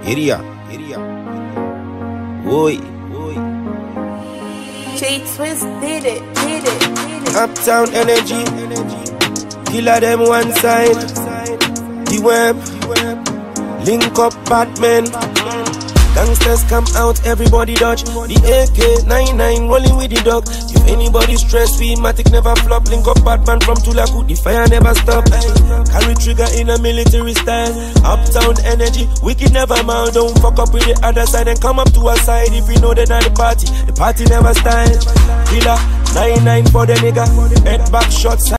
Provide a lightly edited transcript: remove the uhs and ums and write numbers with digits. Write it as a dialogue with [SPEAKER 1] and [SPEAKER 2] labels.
[SPEAKER 1] Area. Oi.
[SPEAKER 2] J-Twist did it.
[SPEAKER 1] Uptown energy. Killer them one side. The web. Link up Batman. Gangsters come out, everybody dodge. The AK-99 rolling with the dog. If anybody stressed, we matic never flop. Link up Batman from Tulaku, the fire never stop. Carry trigger in a military style. Uptown energy, wicked never mind. Don't fuck up with the other side and come up to our side. If you know that not the party never style. Killer 99 for the nigga, head back shots.